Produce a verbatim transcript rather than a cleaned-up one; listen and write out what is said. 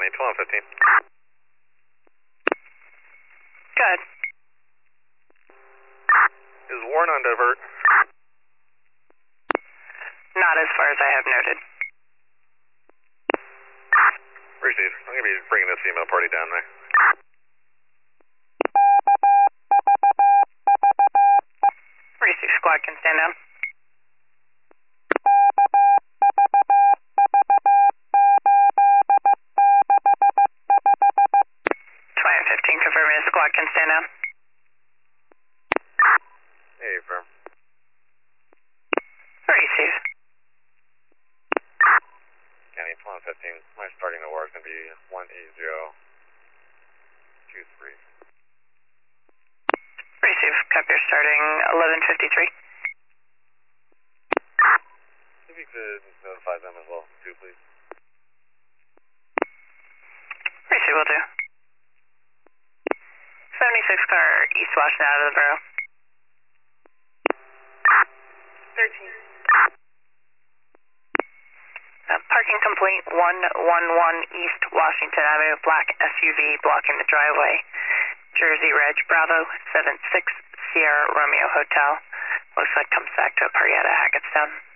County, twelve fifteen. Good. Is Warren on divert? Not as far as I have noted. Received. I'm going to be bringing this female party down there. Received. Squad can stand down. twenty fifteen confirming the squad can stand down. Hey, firm. Receive. County, twelve fifteen. My starting award is going to be one eight zero two three. Receive. Copy. Starting eleven fifty-three. If you could notify them as well, too, please. Receive will do. seventy-six car East Washington out of the borough. thirteen. Uh, parking complete, one one one East Washington Avenue, black S U V blocking the driveway. Jersey Reg Bravo, seven six Sierra Romeo Hotel. Looks like comes back to a party out of Hackettstown.